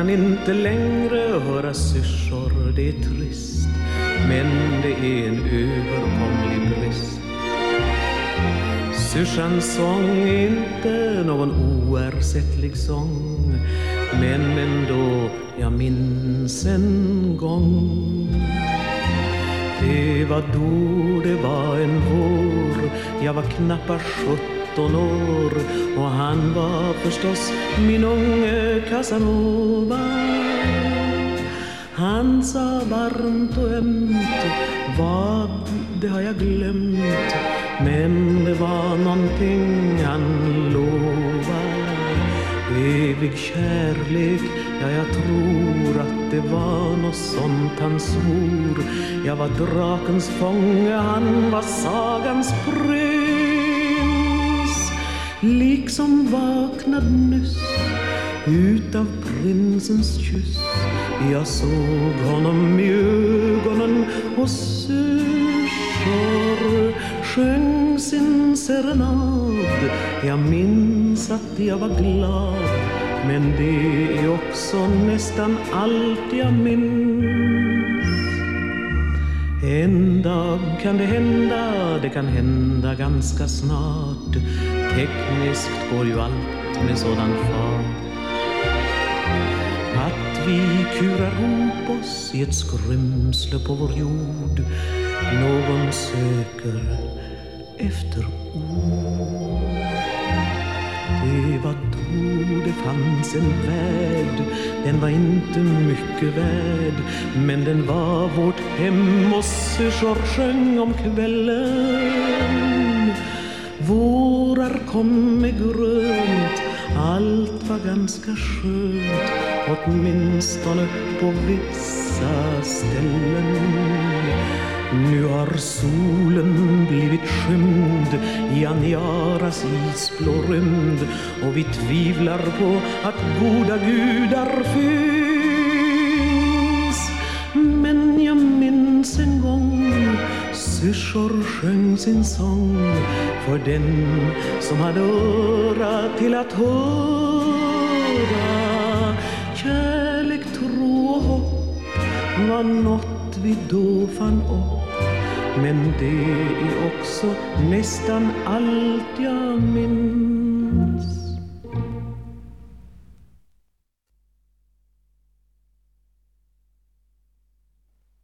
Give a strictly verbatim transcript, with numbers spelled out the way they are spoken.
kan inte längre höra syrsor, det är trist, men det är en överkomlig brist. Syrsans sång är inte någon oersättlig sång, men ändå jag minns en gång. Det var då, det var en vår, jag var knappt sjutton år, och han var förstås min unge Casanova. Han sa varmt och ömt, vad det har jag glömt, men det var någonting han lovade. Evig kärlek, ja jag tror att det var något sånt han svor. Jag var drakens fånge, han var sagans prins. Liksom vaknad nyss utav prinsens kyss, jag såg honom i ögonen och syrsor sjöng sin serenad. Jag minns att jag var glad, men det är också nästan allt jag minns. En dag kan det hända, det kan hända ganska snart. Tekniskt går ju allt med sådan fart att vi kurar ihop oss i ett skrymsle på vår jord. Någon söker efter ord. Det var då det fanns en värld, den var inte mycket värd, men den var vårt hem och syrsor sjöng om kvällen. Vårar kom med grönt, allt var ganska skönt, åtminstone på vissa ställen. Nu har solen blivit skymd i Aniaras isblå rymd, och vi tvivlar på att goda gudar finns. Men jag minns en gång syrsor sjöng sin sång för den som hade öra till att höra. Kärlek, tro och hopp var något vi då fann upp, men det är också nästan allt jag minns.